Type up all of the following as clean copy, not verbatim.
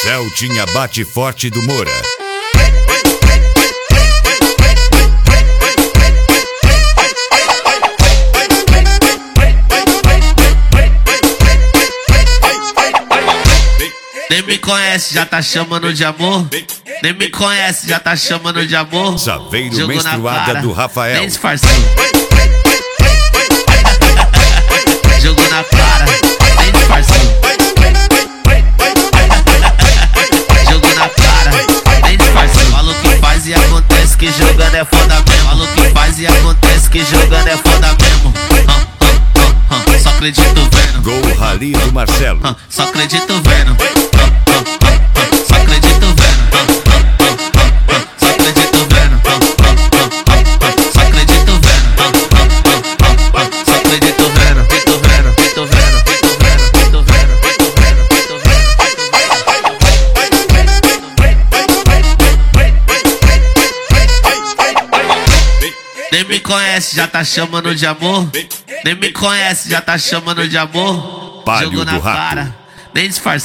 Celtinha bate forte do Moura. Nem me conhece, já tá chamando de amor. Nem me conhece, já tá chamando de amor. Saveiro Jogou menstruada do Rafael. Nem disfarçou. Jogou na cara, nem disfarçou. Jogou na cara, nem disfarçou. Falou que faz e acontece, que jogando é foda mesmo. Falou que faz e acontece, que jogando é foda mesmo. Só acredito vendo. Gol rally do Marcelo. Só acredito vendo. Só acredito vendo. Só acredito vendo. Só acredito vendo. Só acredito vendo. Tô vendo, tô vendo, tô vendo, tô vendo, tô vendo. Nem me conhece, já tá chamando de amor. Nem me conhece, já tá chamando de amor. Palio Jogou na do rato. cara, nem disfarçou.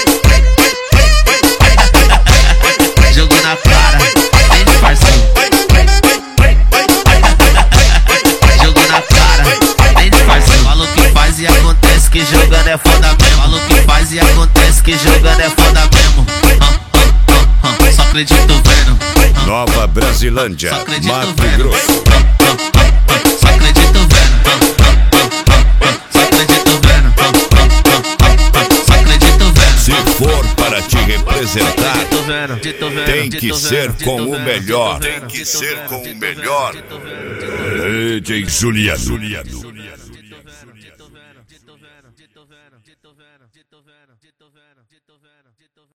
Jogou na cara, nem disfarçou. Jogou na cara, nem disfarçou. Falou que faz e acontece, que jogando é foda mesmo. Falou que faz e acontece, que jogando é foda mesmo. Só acredito vendo. Nova Brasilândia, Só acredito Mato vendo. Grosso. Só acredito vendo. Só acredito vendo. Só acredito vendo. Se for para te representar, Tô vendo, tô vendo, tem que tô ser vendo, com tô o vendo, melhor. tô Tem vendo, que tô ser vendo, com tô o vendo, melhor. tô vendo. DJ Juliano.